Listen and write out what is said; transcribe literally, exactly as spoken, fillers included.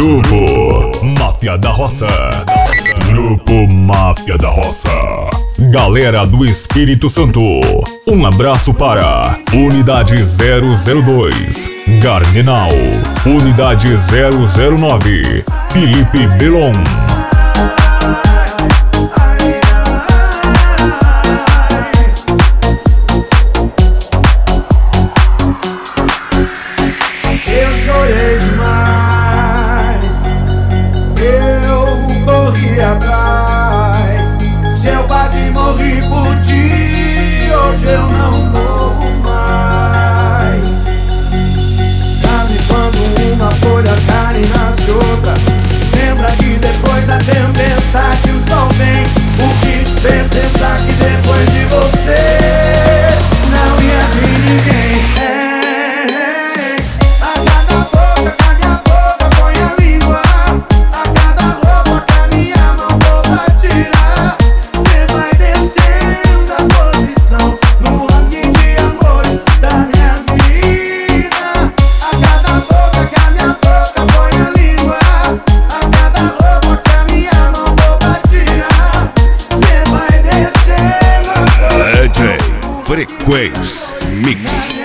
Grupo Máfia da Roça. Grupo Máfia da Roça. Galera do Espírito Santo, um abraço para Unidade zero zero dois, Gardenal. Unidade zero zero nove, Felipe Belon. Eu chorei demais, eu corri atrás. Se eu quase morri por ti, hoje eu não morro mais. Sabe quando uma folha cai e nasce outra? Lembra que depois da tempestade o sol vem. O que te fez pensar que depois de você não ia vir ninguém? É. Frequência Mix.